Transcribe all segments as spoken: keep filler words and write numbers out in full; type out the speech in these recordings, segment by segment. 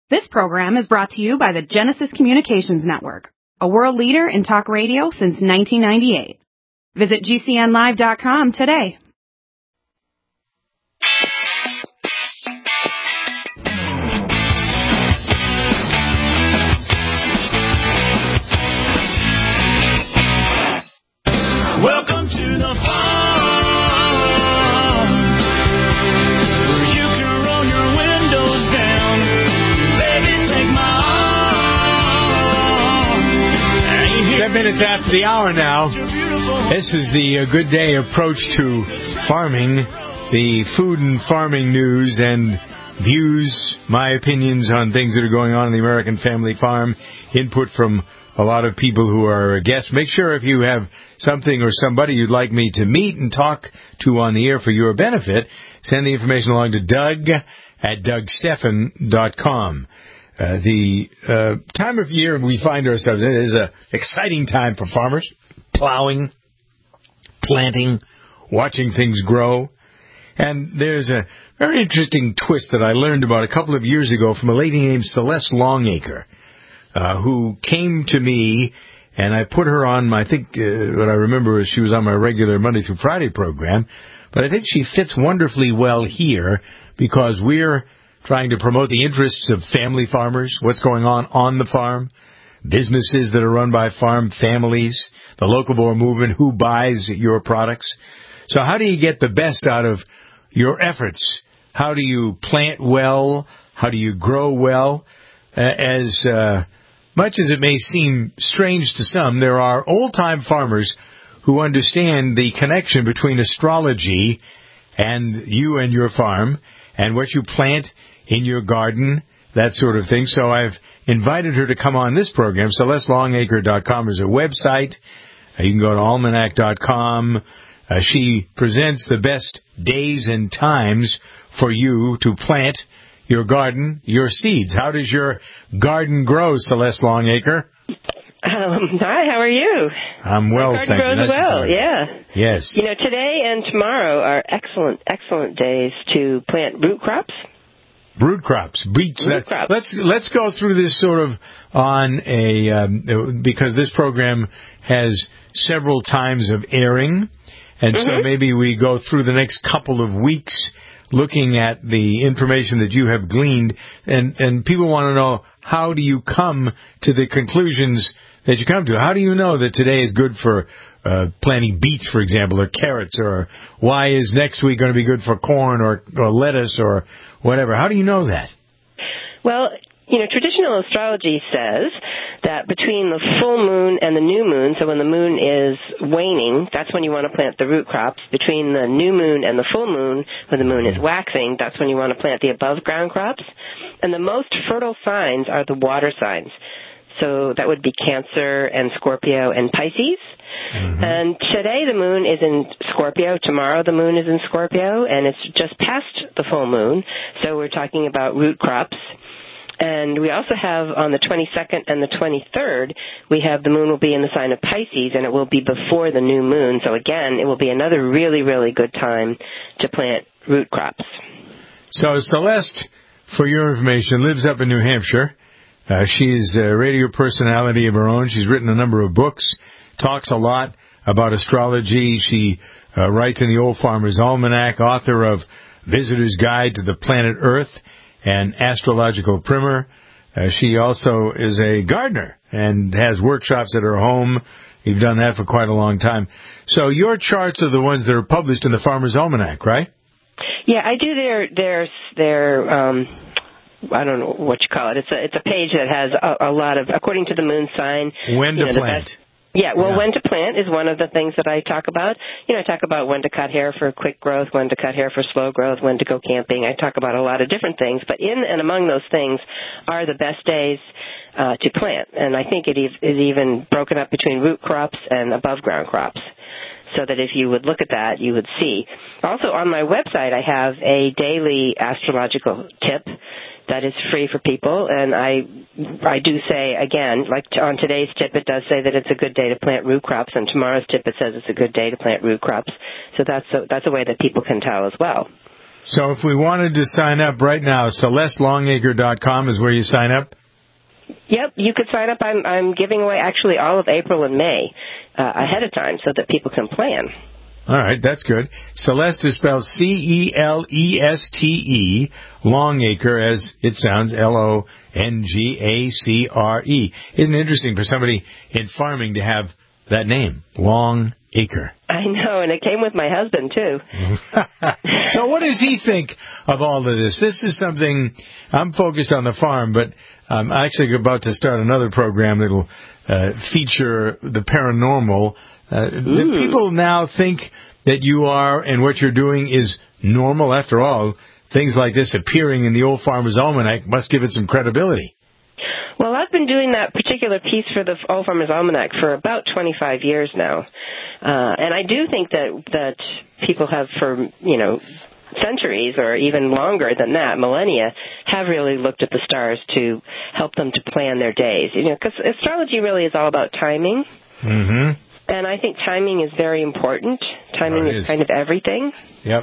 This program is brought to you by the Genesis Communications Network, a world leader in talk radio since nineteen ninety-eight. Visit G C N live dot com today. Welcome to the farm, where you can roll your windows down. Baby, take my arm. Ten minutes after the hour now. This is the uh, Good Day approach to farming, the food and farming news and views, my opinions on things that are going on in the American family farm, input from a lot of people who are guests. Make sure if you have something or somebody you'd like me to meet and talk to on the air for your benefit, send the information along to Doug at Doug Stephan dot com. Uh, the uh, time of year we find ourselves in is an exciting time for farmers, plowing, planting, watching things grow. And there's a very interesting twist that I learned about a couple of years ago from a lady named Celeste Longacre, uh, who came to me, and I put her on, I think uh, what I remember is she was on my regular Monday through Friday program, but I think she fits wonderfully well here because we're trying to promote the interests of family farmers, what's going on on the farm, businesses that are run by farm families, the Locavore movement, who buys your products. So how do you get the best out of your efforts? How do you plant well? How do you grow well? Uh, as uh, much as it may seem strange to some, there are old-time farmers who understand the connection between astrology and you and your farm and what you plant in your garden, that sort of thing. So I've invited her to come on this program. Celeste Longacre dot com is her website. Uh, you can go to almanac dot com. Uh, she presents the best days and times for you to plant your garden, your seeds. How does your garden grow, Celeste Longacre? Um, hi, how are you? I'm well, My thank garden you. grows well, yeah. Yes. You know, today and tomorrow are excellent, excellent days to plant root crops. Root crops, beets. Root crops. Let's let's go through this sort of on a um, because this program has several times of airing, and mm-hmm. so maybe we go through the next couple of weeks looking at the information that you have gleaned, and and people want to know, how do you come to the conclusions that you come to? How do you know that today is good for uh, planting beets, for example, or carrots, or why is next week going to be good for corn or, or lettuce or whatever? How do you know that? Well, you know, traditional astrology says that between the full moon and the new moon, so when the moon is waning, that's when you want to plant the root crops. Between the new moon and the full moon, when the moon is waxing, that's when you want to plant the above ground crops. And the most fertile signs are the water signs. So that would be Cancer and Scorpio and Pisces. Mm-hmm. And today the moon is in Scorpio. Tomorrow the moon is in Scorpio, and it's just past the full moon. So we're talking about root crops. And we also have on the twenty-second and the twenty-third, we have the moon will be in the sign of Pisces, and it will be before the new moon. So again, it will be another really, really good time to plant root crops. So Celeste, for your information, lives up in New Hampshire. Uh, she's a radio personality of her own. She's written a number of books, talks a lot about astrology. She uh, writes in the Old Farmer's Almanac, author of Visitor's Guide to the Planet Earth and Astrological Primer. Uh, she also is a gardener and has workshops at her home. You've done that for quite a long time. So your charts are the ones that are published in the Farmer's Almanac, right? Yeah, I do their, their, their, um, I don't know what you call it. It's a it's a page that has a, a lot of, according to the moon sign. When to you know, plant. Best, yeah, well, yeah. when to plant is one of the things that I talk about. You know, I talk about when to cut hair for quick growth, when to cut hair for slow growth, when to go camping. I talk about a lot of different things, but in and among those things are the best days uh, to plant. And I think it is even broken up between root crops and above ground crops, so that if you would look at that, you would see. Also, on my website, I have a daily astrological tip that is free for people, and I I do say, again, like on today's tip, it does say that it's a good day to plant root crops, and tomorrow's tip, it says it's a good day to plant root crops. So that's a, that's a way that people can tell as well. So if we wanted to sign up right now, Celeste Longacre dot com is where you sign up? Yep, you could sign up. I'm, I'm giving away actually all of April and May uh, ahead of time so that people can plan. All right, that's good. Celeste is spelled C E L E S T E, Longacre, as it sounds, L O N G A C R E. Isn't it interesting for somebody in farming to have that name, Longacre? I know, and it came with my husband, too. So what does he think of all of this? This is something, I'm focused on the farm, but I'm actually about to start another program that will uh, feature the paranormal. Uh, do people now think that you are and what you're doing is normal? After all, things like this appearing in the Old Farmer's Almanac must give it some credibility. Well, I've been doing that particular piece for the Old Farmer's Almanac for about twenty-five years now. Uh, and I do think that, that people have, for, you know, centuries or even longer than that, millennia, have really looked at the stars to help them to plan their days. You know, because astrology really is all about timing. Mm-hmm. And I think timing is very important. Timing oh, is. is kind of everything. Yep.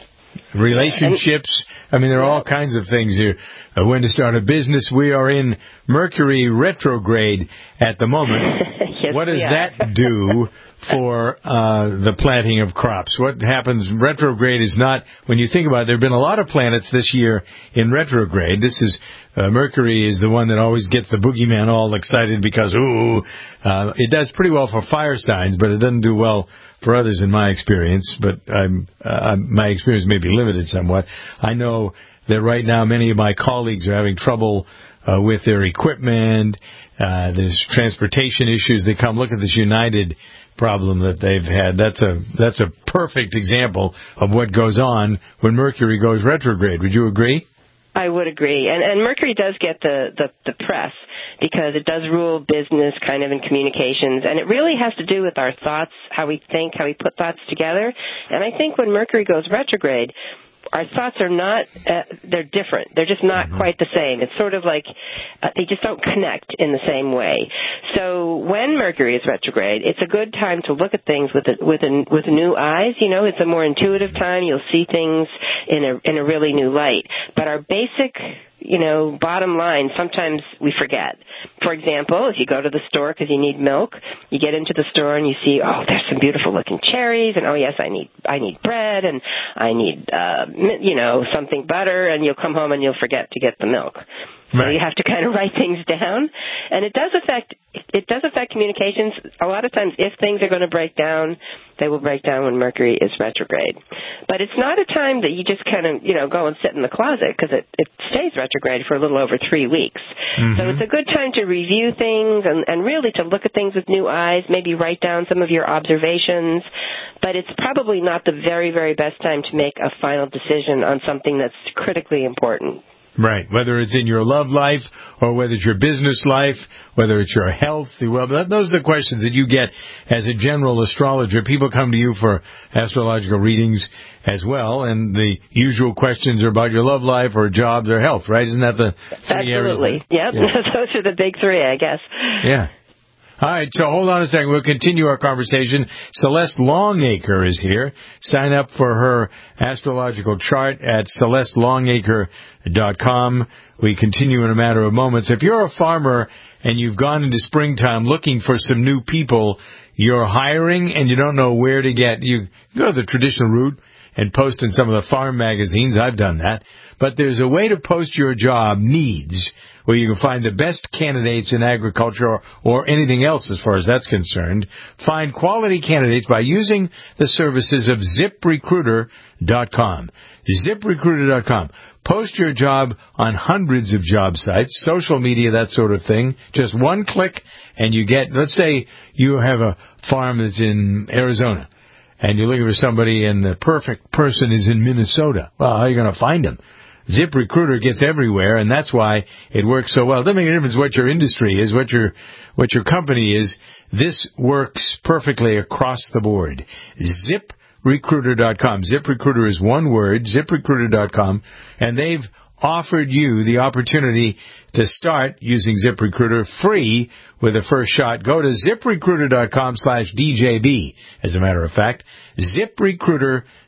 Relationships. I mean, there are all kinds of things here. Uh, when to start a business. We are in Mercury retrograde at the moment. Yes, what does we that are. do for uh, the planting of crops? What happens? Retrograde is not, when you think about it, there have been a lot of planets this year in retrograde. This is, uh, Mercury is the one that always gets the boogeyman all excited because, ooh, uh, it does pretty well for fire signs, but it doesn't do well for others in my experience. But I'm, uh, my experience may be limited somewhat. I know that right now many of my colleagues are having trouble uh, with their equipment. Uh, there's transportation issues that come. Look at this United problem that they've had. That's a that's a perfect example of what goes on when Mercury goes retrograde. Would you agree? I would agree. And, and Mercury does get the, the, the press because it does rule business kind of in communications. And it really has to do with our thoughts, how we think, how we put thoughts together. And I think when Mercury goes retrograde, our thoughts are not, uh, they're different. They're just not mm-hmm. quite the same. It's sort of like uh, they just don't connect in the same way. So when Mercury is retrograde, it's a good time to look at things with a, with a, with new eyes. You know, it's a more intuitive time. You'll see things in a in a really new light. But our basic, you know, bottom line, sometimes we forget. For example, if you go to the store because you need milk, you get into the store and you see, oh, there's some beautiful looking cherries, and oh yes, I need I need bread, and I need uh, you know something butter, and you'll come home and you'll forget to get the milk. Right. So you have to kind of write things down, and it does affect it does affect communications. A lot of times, if things are going to break down, they will break down when Mercury is retrograde. But it's not a time that you just kind of you know go and sit in the closet because it, it stays retrograde for a little over three weeks. Mm-hmm. So it's a good time to review things and, and really to look at things with new eyes. Maybe write down some of your observations. But it's probably not the very very best time to make a final decision on something that's critically important. Right, whether it's in your love life or whether it's your business life, whether it's your health, well, those are the questions that you get as a general astrologer. People come to you for astrological readings as well, and the usual questions are about your love life or jobs or health, right? Isn't that the three areas? Absolutely, yep. Yeah. Those are the big three, I guess. Yeah. All right, so hold on a second. We'll continue our conversation. Celeste Longacre is here. Sign up for her astrological chart at Celeste Longacre dot com. We continue in a matter of moments. If you're a farmer and you've gone into springtime looking for some new people, you're hiring and you don't know where to get, you go the traditional route and post in some of the farm magazines. I've done that. But there's a way to post your job needs where you can find the best candidates in agriculture or, or anything else as far as that's concerned. Find quality candidates by using the services of zip recruiter dot com. zip recruiter dot com. Post your job on hundreds of job sites, social media, that sort of thing. Just one click and you get, let's say you have a farm that's in Arizona and you're looking for somebody and the perfect person is in Minnesota. Well, how are you going to find them? ZipRecruiter gets everywhere, and that's why it works so well. It doesn't make a difference what your industry is, what your what your company is. This works perfectly across the board. zip recruiter dot com. ZipRecruiter is one word, zip recruiter dot com, and they've offered you the opportunity to start using ZipRecruiter free with a first shot. Go to zip recruiter dot com slash D J B, as a matter of fact. zip recruiter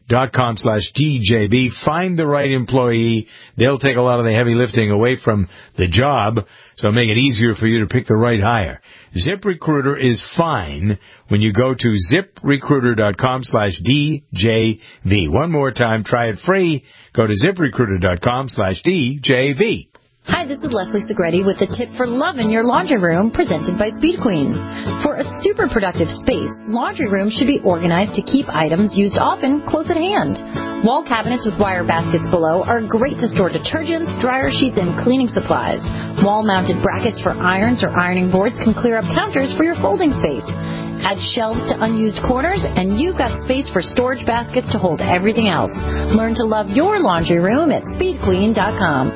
dot com slash D J B. Find the right employee. They'll take a lot of the heavy lifting away from the job, so make it easier for you to pick the right hire. ZipRecruiter is fine when you go to zip recruiter dot com slash D J V. One more time, try it free. Go to zip recruiter dot com slash D J V. Hi, this is Leslie Segretti with a tip for loving your laundry room presented by Speed Queen. For a super productive space, laundry rooms should be organized to keep items used often close at hand. Wall cabinets with wire baskets below are great to store detergents, dryer sheets, and cleaning supplies. Wall-mounted brackets for irons or ironing boards can clear up counters for your folding space. Add shelves to unused corners, and you've got space for storage baskets to hold everything else. Learn to love your laundry room at speed queen dot com.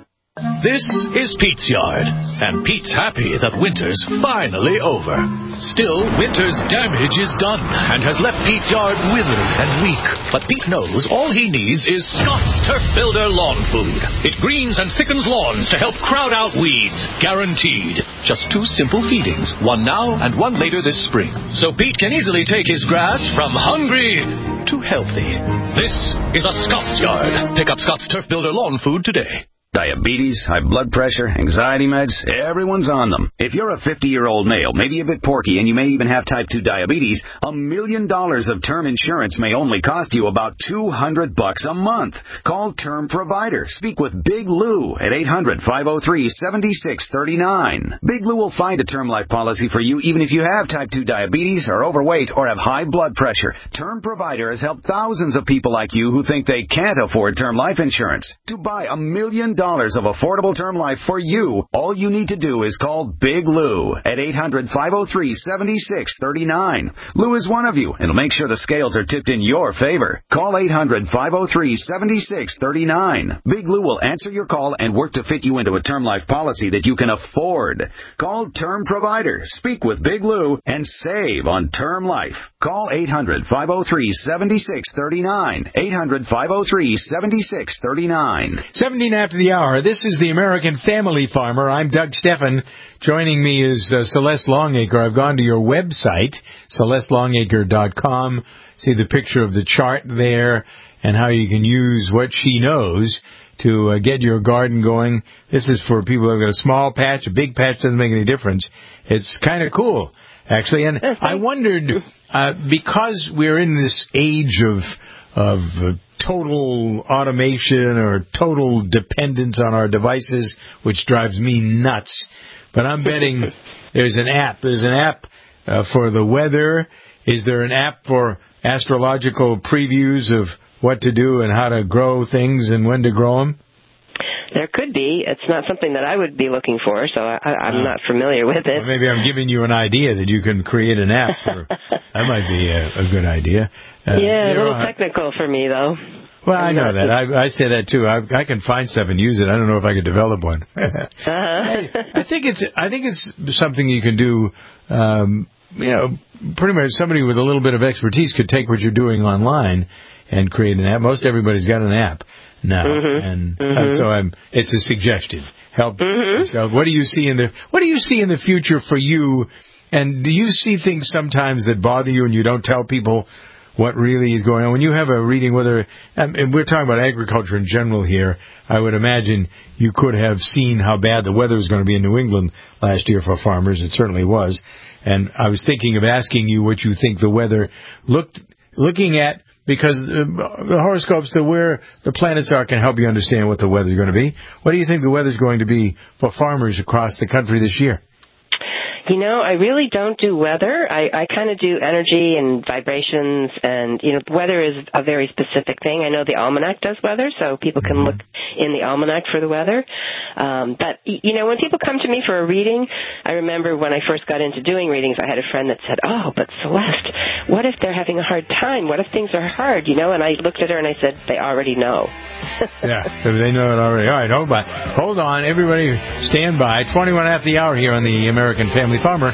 This is Pete's Yard, and Pete's happy that winter's finally over. Still, winter's damage is done and has left Pete's yard withered and weak. But Pete knows all he needs is Scott's Turf Builder Lawn Food. It greens and thickens lawns to help crowd out weeds. Guaranteed. Just two simple feedings, one now and one later this spring. So Pete can easily take his grass from hungry to healthy. This is a Scott's Yard. Pick up Scott's Turf Builder Lawn Food today. Diabetes, high blood pressure, anxiety meds, everyone's on them. If you're a fifty-year-old male, maybe a bit porky, and you may even have type two diabetes, a million dollars of term insurance may only cost you about two hundred bucks a month. Call Term Provider. Speak with Big Lou at eight hundred, five oh three, seven six three nine. Big Lou will find a term life policy for you even if you have type two diabetes, are overweight, or have high blood pressure. Term Provider has helped thousands of people like you who think they can't afford term life insurance. To buy a million dollars of affordable term life for you, all you need to do is call Big Lou at eight hundred, five oh three, seven six three nine. Lou is one of you, and will make sure the scales are tipped in your favor. Call eight hundred, five oh three, seven six three nine. Big Lou will answer your call and work to fit you into a term life policy that you can afford. Call Term Provider. Speak with Big Lou and save on term life. Call eight hundred, five oh three, seven six three nine. eight hundred, five oh three, seven six three nine. seventeen after the hour. This is the American Family Farmer. I'm Doug Steffen. Joining me is uh, Celeste Longacre. I've gone to your website, celeste longacre dot com. See the picture of the chart there and how you can use what she knows to uh, get your garden going. This is for people who've got a small patch. A big patch doesn't make any difference. It's kind of cool, actually. And I wondered, uh, because we're in this age of of uh, total automation or total dependence on our devices, which drives me nuts. But I'm betting there's an app. There's an app uh, for the weather. Is there an app for astrological previews of what to do and how to grow things and when to grow them? There could be. It's not something that I would be looking for, so I, I'm uh, not familiar with it. Well, maybe I'm giving you an idea that you can create an app for. That might be a, a good idea. Uh, yeah, a little technical for me, though. Well, I know that. I, I say that too. I, I can find stuff and use it. I don't know if I could develop one. uh-huh. I, I think it's. I think it's something you can do. Um, you know, pretty much somebody with a little bit of expertise could take what you're doing online and create an app. Most everybody's got an app now, mm-hmm. and mm-hmm. uh, so I'm. It's a suggestion. Help mm-hmm. yourself. What do you see in the What do you see in the future for you? And do you see things sometimes that bother you and you don't tell people what really is going on? When you have a reading, whether, and we're talking about agriculture in general here, I would imagine you could have seen how bad the weather was going to be in New England last year for farmers. It certainly was. And I was thinking of asking you what you think the weather looked, looking at, because the horoscopes, the where the planets are, can help you understand what the weather's going to be. What do you think the weather's going to be for farmers across the country this year? You know, I really don't do weather. I, I kind of do energy and vibrations, and, you know, weather is a very specific thing. I know the Almanac does weather, so people can look in the Almanac for the weather. Um, but, you know, when people come to me for a reading, I remember when I first got into doing readings, I had a friend that said, oh, but Celeste, what if they're having a hard time? What if things are hard, you know? And I looked at her and I said, they already know. Yeah, they know it already. All right, hold on. Hold on. Everybody stand by. twenty-one after the hour here on the American Family Farmer.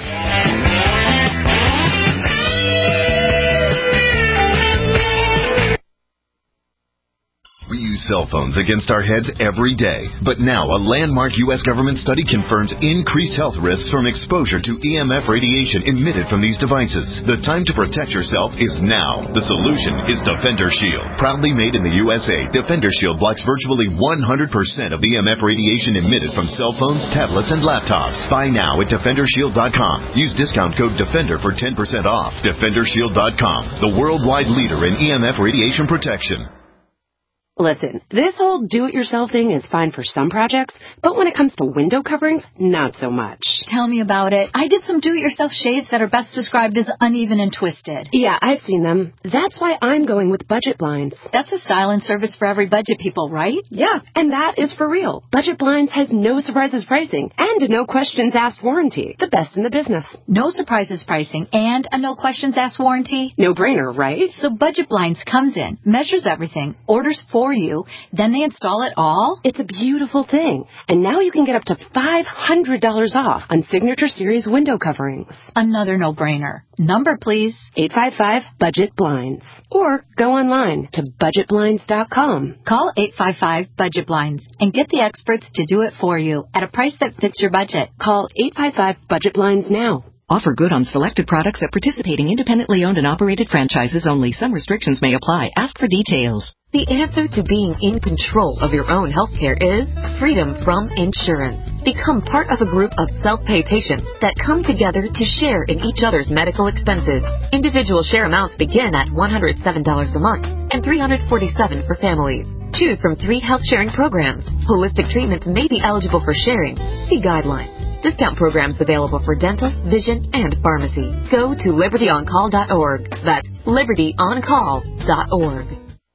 We use cell phones against our heads every day. But now, a landmark U S government study confirms increased health risks from exposure to E M F radiation emitted from these devices. The time to protect yourself is now. The solution is Defender Shield. Proudly made in the U S A, Defender Shield blocks virtually one hundred percent of E M F radiation emitted from cell phones, tablets, and laptops. Buy now at Defender Shield dot com. Use discount code DEFENDER for ten percent off. Defender Shield dot com, the worldwide leader in E M F radiation protection. Listen, this whole do-it-yourself thing is fine for some projects, but when it comes to window coverings, not so much. Tell me about it. I did some do-it-yourself shades that are best described as uneven and twisted. Yeah, I've seen them. That's why I'm going with Budget Blinds. That's a style and service for every budget, people, right? Yeah, and that is for real. Budget Blinds has no surprises pricing and a no questions asked warranty. The best in the business. No surprises pricing and a no questions asked warranty? No brainer, right? So Budget Blinds comes in, measures everything, orders for you, then they install it all? It's a beautiful thing. And now you can get up to five hundred dollars off on Signature Series window coverings. Another no-brainer. Number, please. eight five five budget blinds. Or go online to budget blinds dot com. Call eight five five budget blinds and get the experts to do it for you at a price that fits your budget. Call eight five five budget blinds now. Offer good on selected products at participating independently owned and operated franchises only. Some restrictions may apply. Ask for details. The answer to being in control of your own healthcare is freedom from insurance. Become part of a group of self-pay patients that come together to share in each other's medical expenses. Individual share amounts begin at one hundred seven dollars a month and three hundred forty-seven dollars for families. Choose from three health sharing programs. Holistic treatments may be eligible for sharing. See guidelines. Discount programs available for dental, vision, and pharmacy. Go to liberty on call dot org. That's liberty on call dot org.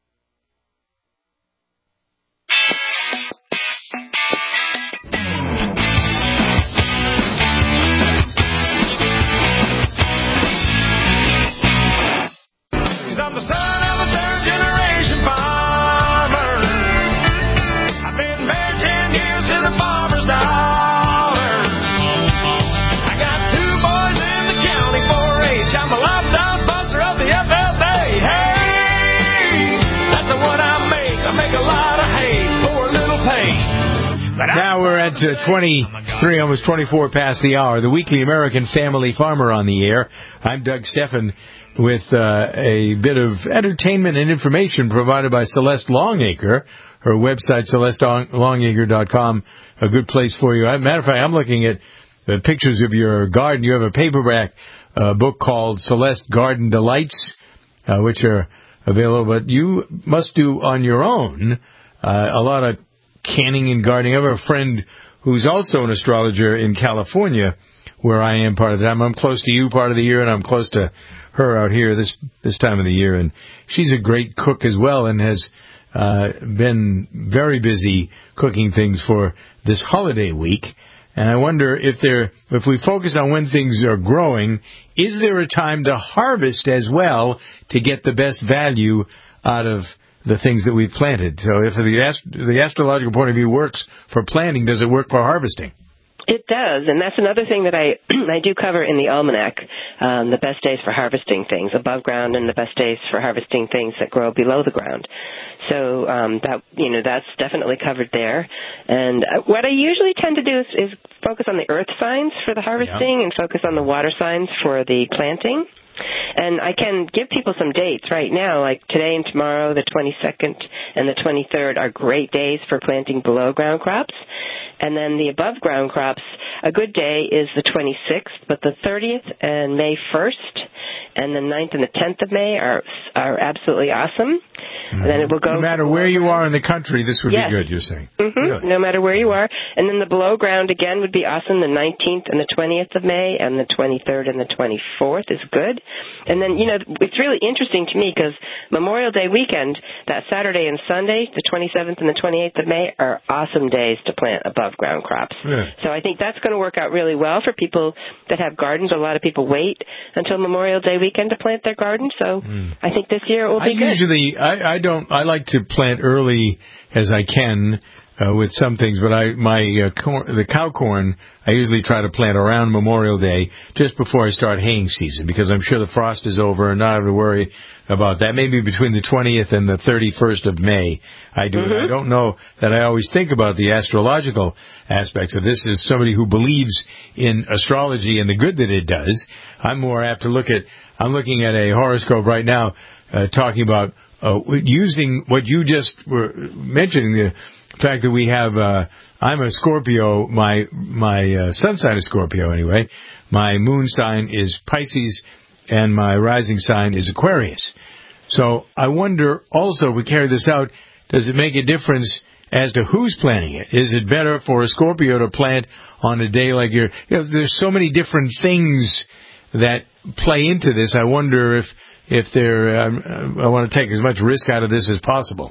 I'm the son of a third generation farmer. I've been married ten years to the farmer's daughter. I got two boys in the county four H. I'm a lifetime sponsor of the F F A. Hey, that's the one I make. I make a lot of hay for a little pay. But now we're at uh, twenty-three, almost twenty-four past the hour. The Weekly American Family Farmer on the air. I'm Doug Steffen with uh, a bit of entertainment and information provided by Celeste Longacre. Her website, celeste longacre dot com, a good place for you. As a matter of fact, I'm looking at the pictures of your garden. You have a paperback uh, book called Celeste Garden Delights, uh, which are available. But you must do on your own uh, a lot of canning and gardening. I have a friend who's also an astrologer in California, where I am part of the time. I'm close to you part of the year, and I'm close to her out here this this time of the year. And she's a great cook as well, and has uh, been very busy cooking things for this holiday week. And I wonder if there, if we focus on when things are growing, is there a time to harvest as well to get the best value out of the things that we've planted? So if the, ast- the astrological point of view works for planting, does it work for harvesting? It does, and that's another thing that I I do cover in the almanac, um, the best days for harvesting things above ground and the best days for harvesting things that grow below the ground. So um, that you know that's definitely covered there. And uh, what I usually tend to do is, is focus on the earth signs for the harvesting, yeah, and focus on the water signs for the planting. And I can give people some dates right now, like today and tomorrow, the twenty-second and the twenty-third are great days for planting below ground crops. And then the above ground crops, a good day is the twenty-sixth, but the thirtieth and May first and the ninth and the tenth of May are are absolutely awesome. Mm-hmm. And then it will go. No matter where you are in the country, this would yes. be good, you're saying. Mm-hmm. Really? No matter where you are. And then the below ground, again, would be awesome. The nineteenth and the twentieth of May, and the twenty-third and the twenty-fourth is good. And then, you know, it's really interesting to me because Memorial Day weekend, that Saturday and Sunday, the twenty-seventh and the twenty-eighth of May, are awesome days to plant above ground crops. Yeah. So I think that's going to work out really well for people that have gardens. A lot of people wait until Memorial Day weekend to plant their garden. So mm. I think this year it will be I good. Usually, I, I don't. I like to plant early as I can. uh, with some things, but I my uh, corn, the cow corn I usually try to plant around Memorial Day, just before I start haying season, because I'm sure the frost is over and not have to worry about that. Maybe between the twentieth and the thirty-first of May, I do it. Mm-hmm. I don't know that I always think about the astrological aspects of this. As somebody who believes in astrology and the good that it does, I'm more apt to look at. I'm looking at a horoscope right now, uh, talking about uh, using what you just were mentioning, the fact that we have. Uh, I'm a Scorpio. My my uh, sun sign is Scorpio anyway. My moon sign is Pisces, and my rising sign is Aquarius. So I wonder also, if we carry this out, does it make a difference as to who's planting it? Is it better for a Scorpio to plant on a day like your? You know, there's so many different things that play into this. I wonder if if there. Um, I want to take as much risk out of this as possible.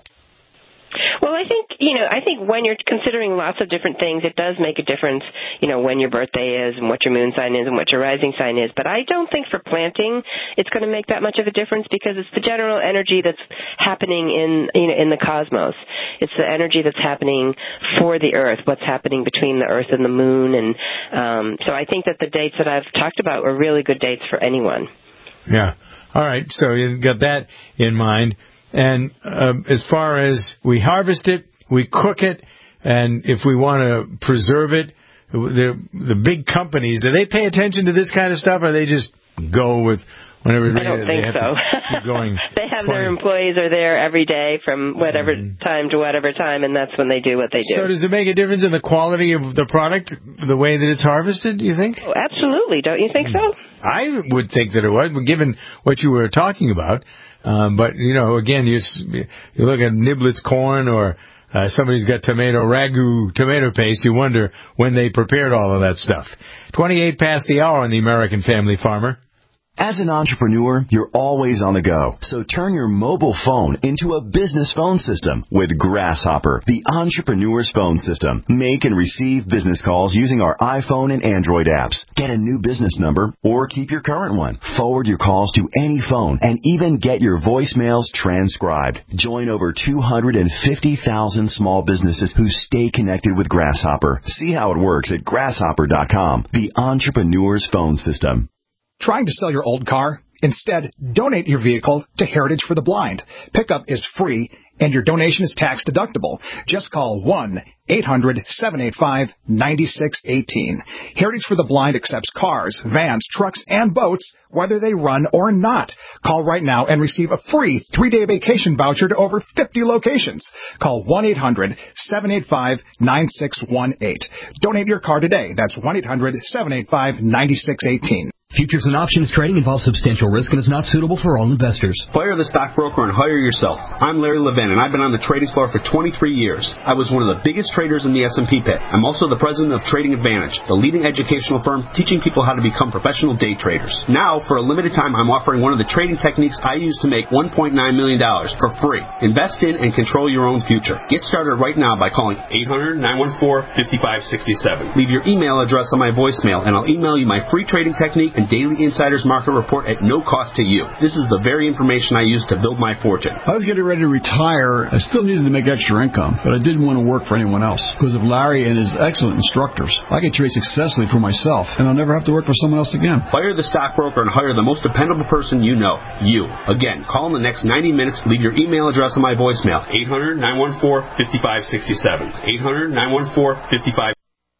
Well, I think, you know, I think when you're considering lots of different things, it does make a difference, you know, when your birthday is and what your moon sign is and what your rising sign is. But I don't think for planting it's going to make that much of a difference, because it's the general energy that's happening in, you know, in the cosmos. It's the energy that's happening for the Earth, what's happening between the Earth and the moon. And um, so I think that the dates that I've talked about were really good dates for anyone. Yeah. All right. So you've got that in mind. And uh, as far as we harvest it, we cook it, and if we want to preserve it, the the big companies, do they pay attention to this kind of stuff, or they just go with whenever I don't they, think they have so. to keep going? They have twenty their employees are there every day from whatever mm-hmm. time to whatever time, and that's when they do what they do. So does it make a difference in the quality of the product, the way that it's harvested, do you think? Oh, absolutely. Don't you think so? I would think that it was, given what you were talking about. Um, but, you know, again, you you look at Niblets corn, or uh, somebody's got tomato ragu tomato paste, you wonder when they prepared all of that stuff. twenty-eight past the hour on the American Family Farmer. As an entrepreneur, you're always on the go. So turn your mobile phone into a business phone system with Grasshopper, the entrepreneur's phone system. Make and receive business calls using our iPhone and Android apps. Get a new business number or keep your current one. Forward your calls to any phone and even get your voicemails transcribed. Join over two hundred fifty thousand small businesses who stay connected with Grasshopper. See how it works at grasshopper dot com, the entrepreneur's phone system. Trying to sell your old car? Instead, donate your vehicle to Heritage for the Blind. Pickup is free, and your donation is tax deductible. Just call one eight hundred seven eight five nine six one eight. Heritage for the Blind accepts cars, vans, trucks, and boats, whether they run or not. Call right now and receive a free three-day vacation voucher to over fifty locations. Call one eight hundred seven eight five nine six one eight. Donate your car today. That's one eight hundred seven eight five nine six one eight. Futures and options trading involves substantial risk and is not suitable for all investors. Fire the stockbroker and hire yourself. I'm Larry Levin, and I've been on the trading floor for twenty-three years. I was one of the biggest traders in the S and P pit. I'm also the president of Trading Advantage, the leading educational firm teaching people how to become professional day traders. Now, for a limited time, I'm offering one of the trading techniques I use to make one point nine million dollars for free. Invest in and control your own future. Get started right now by calling eight hundred nine one four five five six seven. Leave your email address on my voicemail, and I'll email you my free trading technique and daily insider's market report at no cost to you. This is the very information I use to build my fortune. I was getting ready to retire. I still needed to make extra income, but I didn't want to work for anyone else. Because of Larry and his excellent instructors, I could trade successfully for myself, and I'll never have to work for someone else again. Fire the stockbroker and hire the most dependable person you know, you. Again, call in the next ninety minutes. Leave your email address on my voicemail, eight hundred nine one four five five six seven. eight hundred nine one four five five.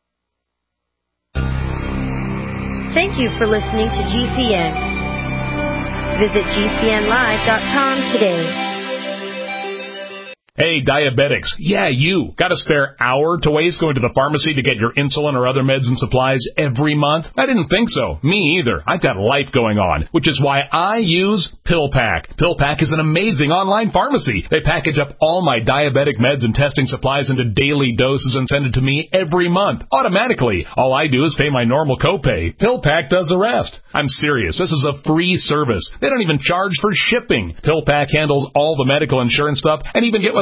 Thank you for listening to G C N. Visit G C N live dot com today. Hey, diabetics. Yeah, you. Got a spare hour to waste going to the pharmacy to get your insulin or other meds and supplies every month? I didn't think so. Me either. I've got life going on, which is why I use PillPack. PillPack is an amazing online pharmacy. They package up all my diabetic meds and testing supplies into daily doses and send it to me every month, automatically. All I do is pay my normal copay. PillPack does the rest. I'm serious. This is a free service. They don't even charge for shipping. PillPack handles all the medical insurance stuff and even get with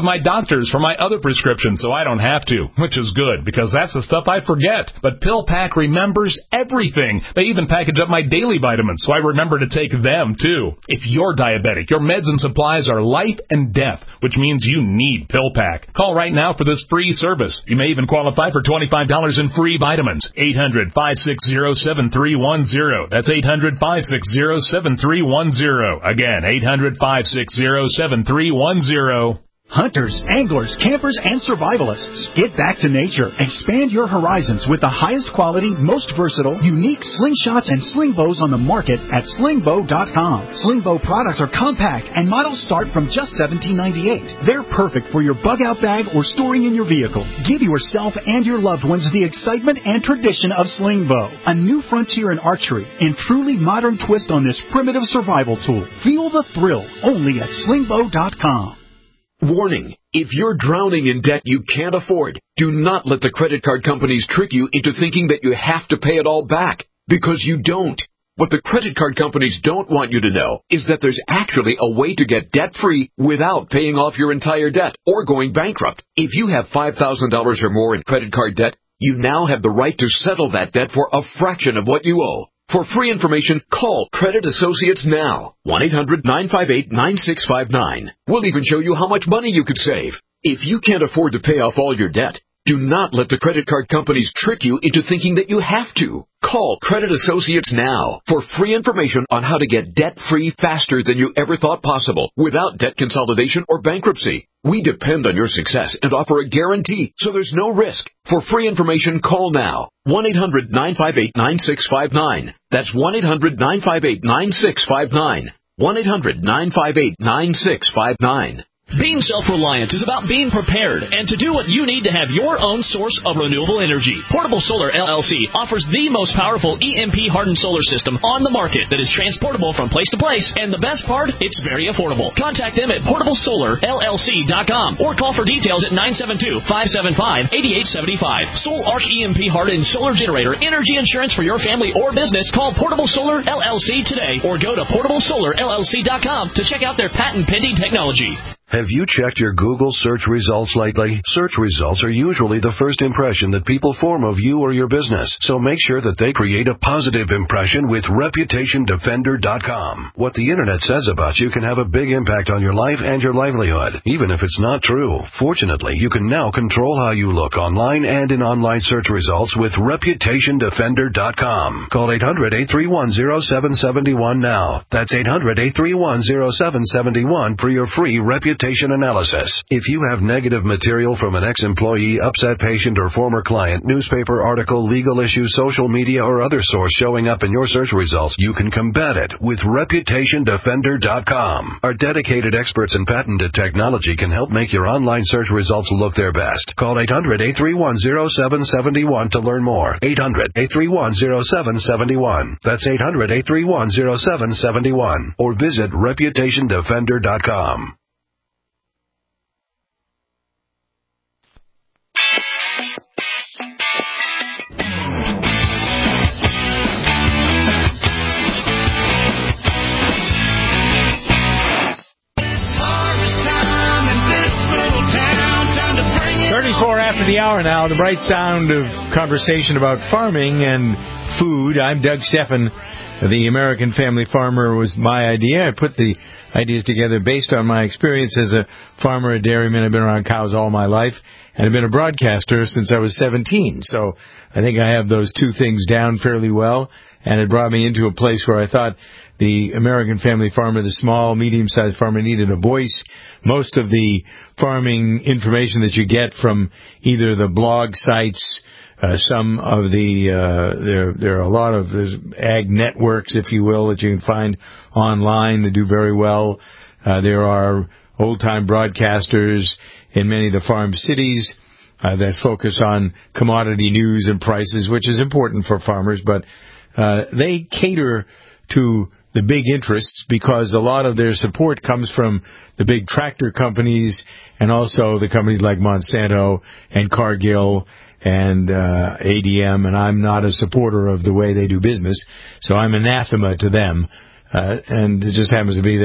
my doctors for my other prescriptions so I don't have to, which is good because that's the stuff I forget. But PillPack remembers everything. They even package up my daily vitamins so I remember to take them too. If you're diabetic, your meds and supplies are life and death, which means you need PillPack. Call right now for this free service. You may even qualify for twenty-five dollars in free vitamins. eight hundred, five six zero, seven three one zero. That's eight hundred, five six zero, seven three one zero. Again, eight hundred, five six zero, seven three one zero. Hunters, anglers, campers, and survivalists. Get back to nature. Expand your horizons with the highest quality, most versatile, unique slingshots and sling bows on the market at sling bow dot com. Sling bow products are compact and models start from just seventeen ninety-eight. They're perfect for your bug out bag or storing in your vehicle. Give yourself and your loved ones the excitement and tradition of sling bow. A new frontier in archery and truly modern twist on this primitive survival tool. Feel the thrill only at sling bow dot com. Warning, if you're drowning in debt you can't afford, do not let the credit card companies trick you into thinking that you have to pay it all back, because you don't. What the credit card companies don't want you to know is that there's actually a way to get debt-free without paying off your entire debt or going bankrupt. If you have five thousand dollars or more in credit card debt, you now have the right to settle that debt for a fraction of what you owe. For free information, call Credit Associates now. one eight hundred, nine five eight, nine six five nine. We'll even show you how much money you could save. If you can't afford to pay off all your debt, do not let the credit card companies trick you into thinking that you have to. Call Credit Associates now for free information on how to get debt-free faster than you ever thought possible without debt consolidation or bankruptcy. We depend on your success and offer a guarantee, so there's no risk. For free information, call now. one eight hundred, nine five eight, nine six five nine. That's one eight hundred, nine five eight, nine six five nine. one eight hundred, nine five eight, nine six five nine. Being self-reliant is about being prepared and to do what you need to have your own source of renewable energy. Portable Solar L L C offers the most powerful E M P-hardened solar system on the market that is transportable from place to place, and the best part, it's very affordable. Contact them at portable solar L L C dot com or call for details at nine seven two, five seven five, eight eight seven five. Soul Arc E M P-hardened solar generator energy insurance for your family or business. Call Portable Solar L L C today or go to portable solar L L C dot com to check out their patent-pending technology. Have you checked your Google search results lately? Search results are usually the first impression that people form of you or your business, so make sure that they create a positive impression with reputation defender dot com. What the internet says about you can have a big impact on your life and your livelihood, even if it's not true. Fortunately, you can now control how you look online and in online search results with reputation defender dot com. Call eight hundred, eight three one, zero seven seven one now. That's eight hundred, eight three one, zero seven seven one for your free reputation analysis. If you have negative material from an ex-employee, upset patient, or former client, newspaper article, legal issue, social media, or other source showing up in your search results, you can combat it with reputation defender dot com. Our dedicated experts in patented technology can help make your online search results look their best. Call eight hundred, eight three one, zero seven seven one to learn more. eight hundred, eight three one, zero seven seven one. That's eight hundred, eight three one, zero seven seven one. Or visit reputation defender dot com. thirty-four after the hour now, the bright sound of conversation about farming and food. I'm Doug Steffen. The American Family Farmer was my idea. I put the ideas together based on my experience as a farmer, a dairyman. I've been around cows all my life, and I've been a broadcaster since I was seventeen. So I think I have those two things down fairly well, and it brought me into a place where I thought the American Family Farmer, the small, medium-sized farmer, needed a voice. Most of the farming information that you get from either the blog sites, uh, some of the, uh, there, there are a lot of there's ag networks, if you will, that you can find online that do very well. Uh, there are old-time broadcasters in many of the farm cities uh, that focus on commodity news and prices, which is important for farmers, but uh, they cater to the big interests because a lot of their support comes from the big tractor companies and also the companies like Monsanto and Cargill and uh, A D M, and I'm not a supporter of the way they do business, so I'm anathema to them. Uh, and it just happens to be that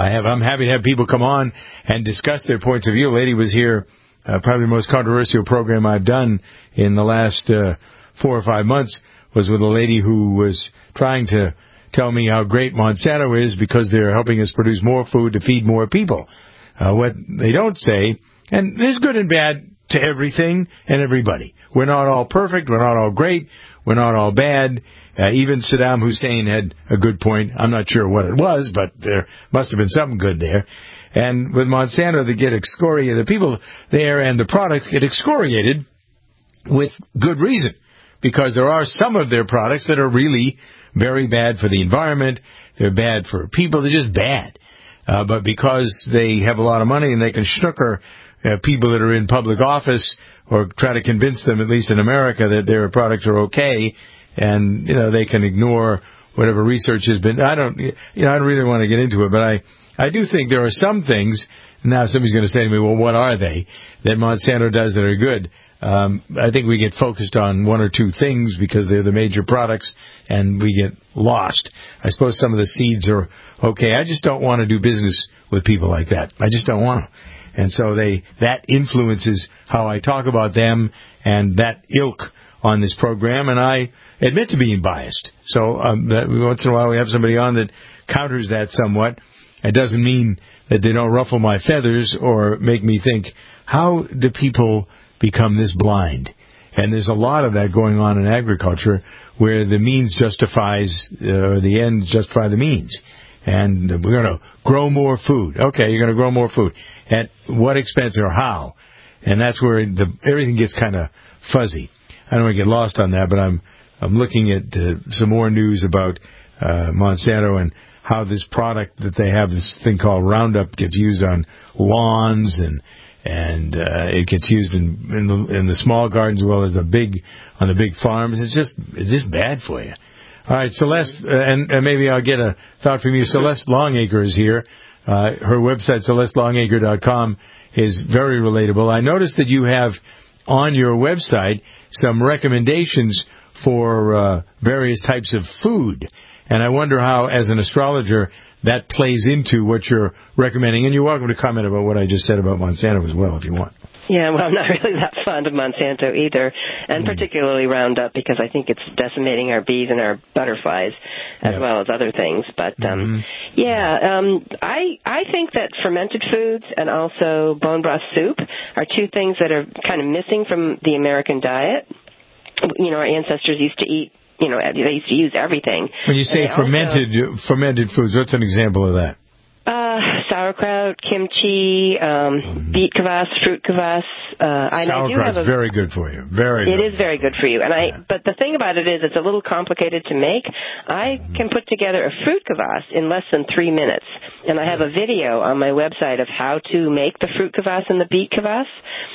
I have, I'm happy to have people come on and discuss their points of view. A lady was here, uh, probably the most controversial program I've done in the last uh, four or five months was with a lady who was trying to tell me how great Monsanto is because they're helping us produce more food to feed more people. Uh, what they don't say, and there's good and bad to everything and everybody. We're not all perfect. We're not all great. We're not all bad. Uh, even Saddam Hussein had a good point. I'm not sure what it was, but there must have been something good there. And with Monsanto, they get excoriated. The people there and the products get excoriated with good reason, because there are some of their products that are really very bad for the environment. They're bad for people. They're just bad. Uh, but because they have a lot of money and they can snooker uh, people that are in public office or try to convince them, at least in America, that their products are okay, and, you know, they can ignore whatever research has been. I don't, you know, I don't really want to get into it, but I, I do think there are some things. Now somebody's going to say to me, well, what are they that Monsanto does that are good? Um, I think we get focused on one or two things because they're the major products, and we get lost. I suppose some of the seeds are okay. I just don't want to do business with people like that. I just don't want to. And so they that influences how I talk about them and that ilk on this program, and I admit to being biased. So um, that once in a while we have somebody on that counters that somewhat. It doesn't mean that they don't ruffle my feathers or make me think, how do people become this blind? And there's a lot of that going on in agriculture where the means justifies, uh, the ends justify the means. And we're going to grow more food. Okay, you're going to grow more food. At what expense or how? And that's where the, everything gets kind of fuzzy. I don't want to get lost on that, but I'm I'm looking at uh, some more news about uh, Monsanto and how this product that they have, this thing called Roundup, gets used on lawns, and and uh, it gets used in in the, in the small gardens as well as the big on the big farms. It's just it's just bad for you. All right, Celeste, uh, and, and maybe I'll get a thought from you. Celeste Longacre is here. Uh, her website, celeste longacre dot com, is very relatable. I noticed that you have on your website some recommendations for uh, various types of food, and I wonder how, as an astrologer, that plays into what you're recommending. And you're welcome to comment about what I just said about Monsanto as well, if you want. Yeah, well, I'm not really that fond of Monsanto either, and particularly Roundup, because I think it's decimating our bees and our butterflies as yeah. well as other things. But um, mm-hmm. yeah, um, I I think that fermented foods and also bone broth soup are two things that are kind of missing from the American diet. You know, our ancestors used to eat. You know, they used to use everything. When you say fermented also, fermented foods, what's an example of that? Uh, sauerkraut, kimchi, um, mm-hmm. beet kvass, fruit kvass. Uh, I, I do have a, very good for you. Very. It good. is very good for you. And I, yeah. But the thing about it is, it's a little complicated to make. I mm-hmm. can put together a fruit kvass in less than three minutes, and I have a video on my website of how to make the fruit kvass and the beet kvass.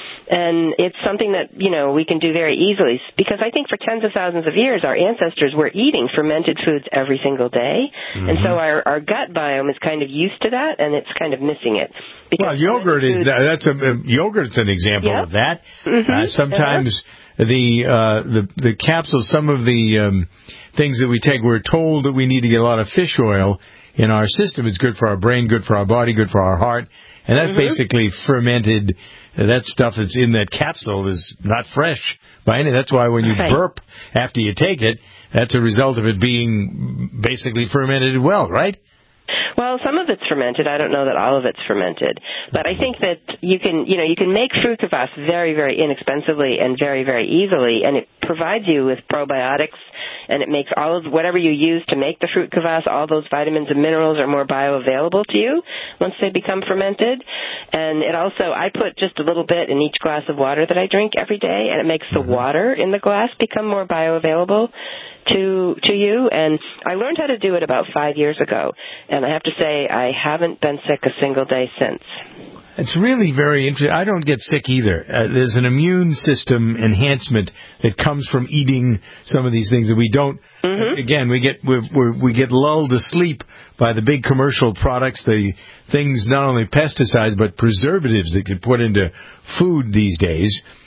And it's something that, you know, we can do very easily, because I think for tens of thousands of years, our ancestors were eating fermented foods every single day. Mm-hmm. And so our, our gut biome is kind of used to that, and it's kind of missing it. Well, yogurt is, that's a, uh, yogurt's an example yep. of that. Mm-hmm. Uh, sometimes uh-huh. the, uh, the, the capsules, some of the, um, things that we take, we're told that we need to get a lot of fish oil in our system. It's good for our brain, good for our body, good for our heart. And that's mm-hmm. basically fermented. That stuff that's in that capsule is not fresh by any. That's why when you right. burp after you take it, that's a result of it being basically fermented well, right? Well, some of it's fermented. I don't know that all of it's fermented. But I think that you can, you know, you can make fruit kvass very, very inexpensively and very, very easily, and it provides you with probiotics, and it makes all of whatever you use to make the fruit kvass, all those vitamins and minerals are more bioavailable to you once they become fermented. And it also, I put just a little bit in each glass of water that I drink every day, and it makes the water in the glass become more bioavailable to to you. And I learned how to do it about five years ago, and I have to say I haven't been sick a single day since. It's really very interesting. I don't get sick either. Uh, there's an immune system enhancement that comes from eating some of these things that we don't. Mm-hmm. Again, we get we we get lulled to sleep by the big commercial products, the things, not only pesticides but preservatives that get put into food these days.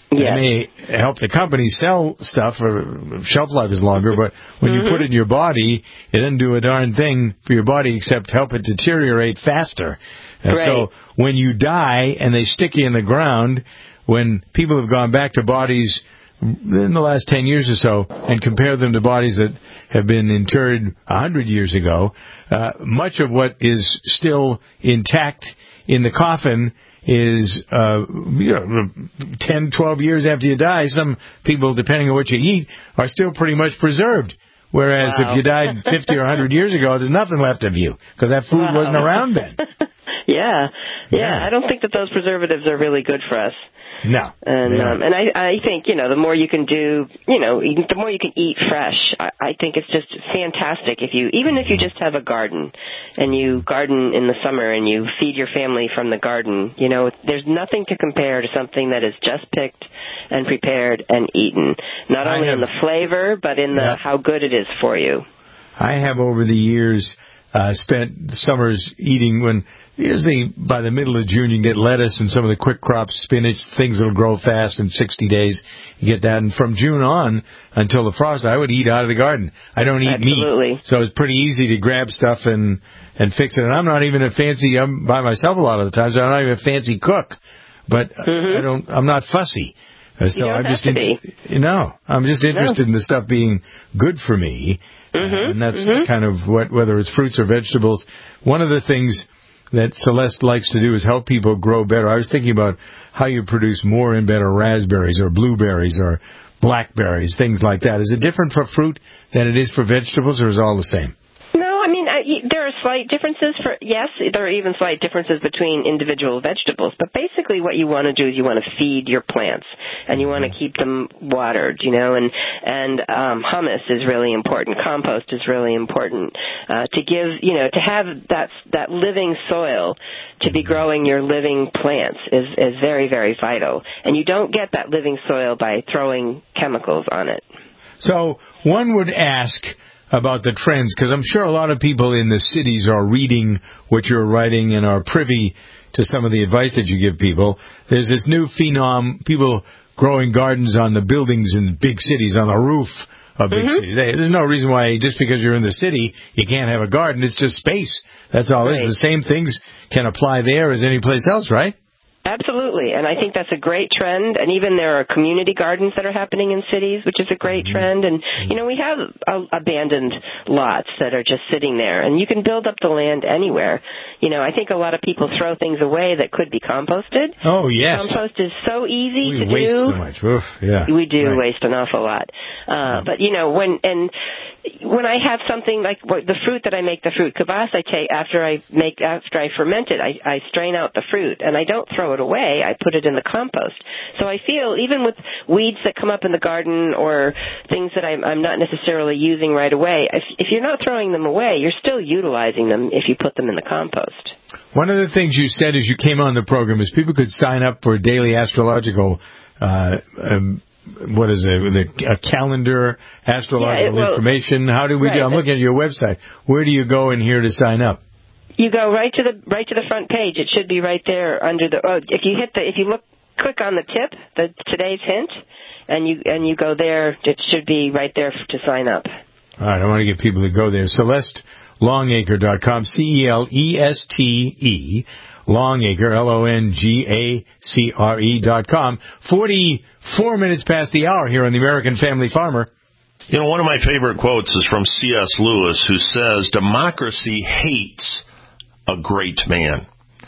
It Yes. may help the company sell stuff, or shelf life is longer, but when Mm-hmm. you put it in your body, it doesn't do a darn thing for your body except help it deteriorate faster. And Right. so when you die and they stick you in the ground, when people have gone back to bodies in the last ten years or so and compare them to bodies that have been interred one hundred years ago, uh, much of what is still intact in the coffin is uh, you know, ten, twelve years after you die. Some people, depending on what you eat, are still pretty much preserved. Whereas Wow. if you died fifty or one hundred years ago, there's nothing left of you because that food Wow. wasn't around then. yeah. yeah, Yeah. I don't think that those preservatives are really good for us. No. And they um, aren't. and I I think you know the more you can do, you know, the more you can eat fresh. I, I think it's just fantastic if you even if you just have a garden, and you garden in the summer and you feed your family from the garden. You know, there's nothing to compare to something that is just picked and prepared and eaten. Not I only have- in the flavor, but in the Yeah. how good it is for you. I have over the years uh, spent summers eating when usually by the middle of June you can get lettuce and some of the quick crops, spinach, things that'll grow fast in sixty days. You get that. And from June on until the frost, I would eat out of the garden. I don't eat Absolutely. meat. So it's pretty easy to grab stuff and, and fix it. And I'm not even a fancy, I'm by myself a lot of the times. I'm not even a fancy cook. But Mm-hmm. I don't, I'm not fussy. Uh, so You don't I'm have just to be. You know, I'm just interested in the stuff being good for me. Mm-hmm. Uh, and that's mm-hmm. kind of what, whether it's fruits or vegetables. One of the things that Celeste likes to do is help people grow better. I was thinking about how you produce more and better raspberries or blueberries or blackberries, things like that. Is it different for fruit than it is for vegetables, or is it all the same? No, I mean, I, there are slight differences for, yes, there are even slight differences between individual vegetables, but basically what you want to do is you want to feed your plants, and you want to keep them watered, you know, and, and um, humus is really important, compost is really important, uh, to give, you know, to have that, that living soil to be growing your living plants is, is very, very vital, and you don't get that living soil by throwing chemicals on it. So one would ask about the trends, because I'm sure a lot of people in the cities are reading what you're writing and are privy to some of the advice that you give people. There's this new phenom, people growing gardens on the buildings in big cities, on the roof of big Mm-hmm. cities. There's no reason why just because you're in the city you can't have a garden. It's just space. That's all it is. Right. The same things can apply there as any place else, right? Absolutely, and I think that's a great trend, and even there are community gardens that are happening in cities, which is a great trend, and, you know, we have uh, abandoned lots that are just sitting there, and you can build up the land anywhere. You know, I think a lot of people throw things away that could be composted. Oh, yes. Compost is so easy We to waste do. so much. Oof, yeah. We do Right. waste an awful lot. Uh, but, you know, when, and when I have something like what, the fruit that I make, the fruit kvass, I take, after I make, after I ferment it, I, I strain out the fruit, and I don't throw it away. I put it in the compost. So I feel, even with weeds that come up in the garden or things that I'm, I'm not necessarily using right away, if, if you're not throwing them away, you're still utilizing them if you put them in the compost. One of the things you said as you came on the program is people could sign up for daily astrological, uh, um, what is it, the, a calendar, astrological Yeah, it- well, information. How do we right, do? I'm looking at your website. Where do you go in here to sign up? You go right to the right to the front page. It should be right there under the. Oh, if you hit the, if you look, click on the tip, the today's hint, and you and you go there, it should be right there to sign up. All right, I want to get people to go there. Celeste Longacre dot com, C E L E S T E, Longacre, L O N G A C R E dot com. forty-four minutes past the hour here on the American Family Farmer. You know, one of my favorite quotes is from C S Lewis, who says, "Democracy hates a great man."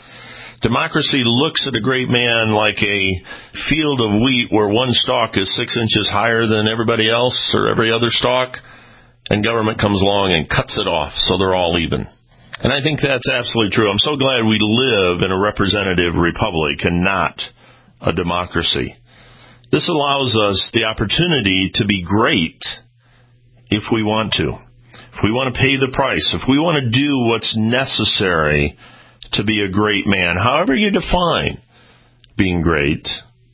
Democracy looks at a great man like a field of wheat where one stalk is six inches higher than everybody else or every other stalk, and government comes along and cuts it off so they're all even. And I think that's absolutely true. I'm so glad we live in a representative republic and not a democracy. This allows us the opportunity to be great if we want to. If we want to pay the price, if we want to do what's necessary to be a great man, however you define being great,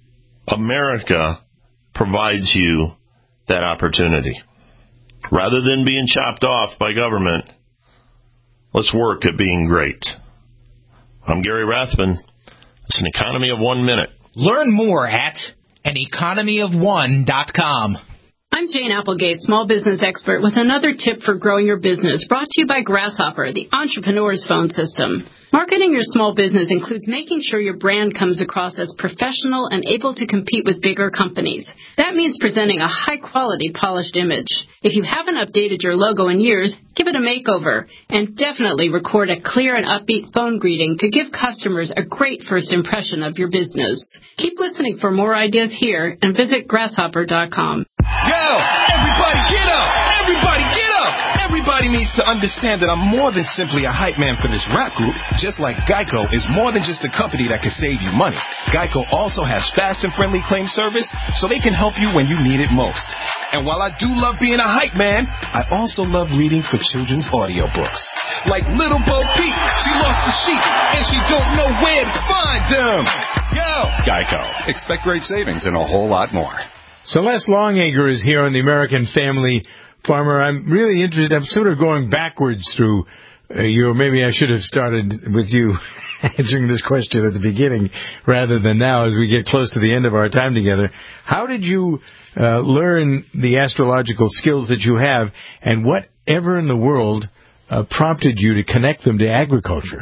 America provides you that opportunity. Rather than being chopped off by government, let's work at being great. I'm Gary Rathbun. It's an economy of one minute. Learn more at and economy of one dot com. I'm Jane Applegate, small business expert, with another tip for growing your business, brought to you by Grasshopper, the entrepreneur's phone system. Marketing your small business includes making sure your brand comes across as professional and able to compete with bigger companies. That means presenting a high-quality, polished image. If you haven't updated your logo in years, give it a makeover. And definitely record a clear and upbeat phone greeting to give customers a great first impression of your business. Keep listening for more ideas here and visit grasshopper dot com. Yo, everybody get up! Everybody get up! Everybody needs to understand that I'm more than simply a hype man for this rap group, just like Geico is more than just a company that can save you money. Geico also has fast and friendly claim service, so they can help you when you need it most. And while I do love being a hype man, I also love reading for children's audiobooks. Like Little Bo Peep, she lost the sheep, and she don't know where to find them. Yo! Geico. Expect great savings and a whole lot more. Celeste Longacre is here on the American Family Farmer. I'm really interested. I'm sort of going backwards through uh, you. Maybe I should have started with you answering this question at the beginning rather than now as we get close to the end of our time together. How did you uh, learn the astrological skills that you have, and whatever in the world uh, prompted you to connect them to agriculture?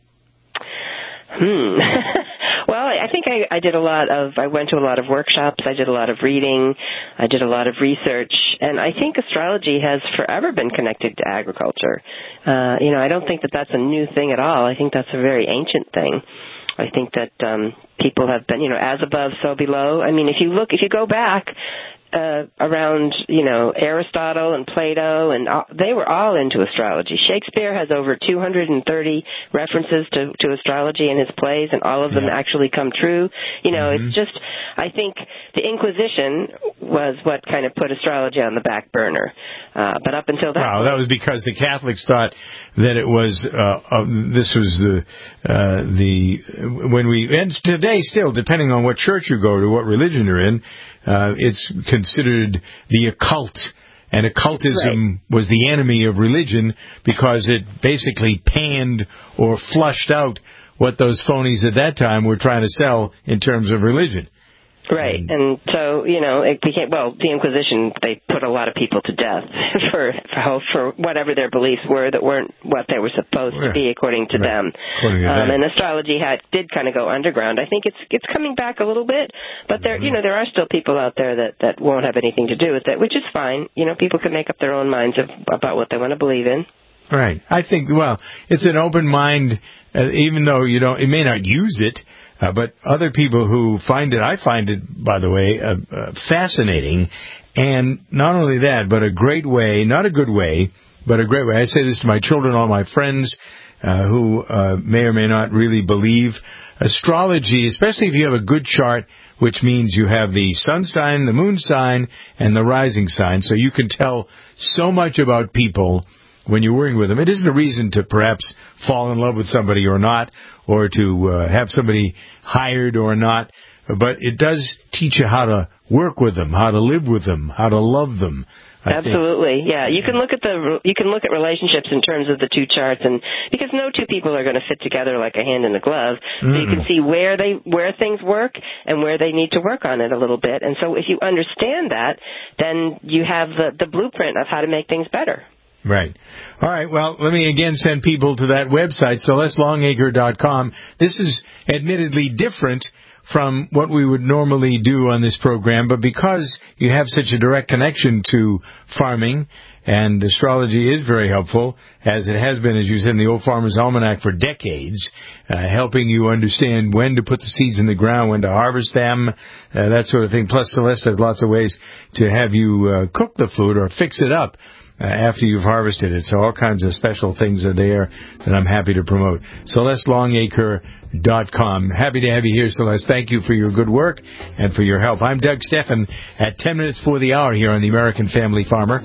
Hmm. Well, I think I, I did a lot of, I went to a lot of workshops, I did a lot of reading, I did a lot of research, and I think astrology has forever been connected to agriculture. Uh, you know, I don't think that that's a new thing at all. I think that's a very ancient thing. I think that um, people have been, you know, as above, so below. I mean, if you look, if you go back, Uh, around, you know, Aristotle and Plato, and all, they were all into astrology. Shakespeare has over two hundred thirty references to, to astrology in his plays, and all of them yeah. actually come true. You know, mm-hmm. it's just, I think the Inquisition was what kind of put astrology on the back burner. Uh, but up until that Wow, point, that was because the Catholics thought that it was, uh, uh, this was the, uh, the, when we, and today still, depending on what church you go to, what religion you're in, Uh, it's considered the occult, and occultism right. was the enemy of religion because it basically panned or flushed out what those phonies at that time were trying to sell in terms of religion. Right, and so, you know, it became, well, the Inquisition, they put a lot of people to death for for, for whatever their beliefs were that weren't what they were supposed yeah. to be according to right. them. According to um, them. and astrology had did kind of go underground. I think it's it's coming back a little bit, but there, mm-hmm. you know, there are still people out there that, that won't have anything to do with it, which is fine. You know, people can make up their own minds of, about what they want to believe in. Right. I think, well, it's an open mind, uh, even though you don't, you may not use it. Uh, but other people who find it, I find it, by the way, uh, uh, fascinating. And not only that, but a great way, not a good way, but a great way. I say this to my children, all my friends uh, who uh, may or may not really believe. Astrology, especially if you have a good chart, which means you have the sun sign, the moon sign, and the rising sign, so you can tell so much about people when you're working with them. It isn't a reason to perhaps fall in love with somebody or not, or to uh, have somebody hired or not, but it does teach you how to work with them, how to live with them, how to love them. I Absolutely, think. yeah. You can look at the you can look at relationships in terms of the two charts, and because no two people are going to fit together like a hand in a glove, mm. so you can see where they where things work and where they need to work on it a little bit. And so, if you understand that, then you have the the blueprint of how to make things better. Right. All right. Well, let me again send people to that website, celeste longacre dot com. This is admittedly different from what we would normally do on this program, but because you have such a direct connection to farming, and astrology is very helpful, as it has been, as you said, in the Old Farmer's Almanac for decades, uh, helping you understand when to put the seeds in the ground, when to harvest them, uh, that sort of thing. Plus, Celeste has lots of ways to have you uh, cook the food or fix it up Uh, after you've harvested it. So all kinds of special things are there that I'm happy to promote. celeste longacre dot com. Happy to have you here, Celeste. Thank you for your good work and for your help. I'm Doug Steffen at ten minutes for the hour here on the American Family Farmer.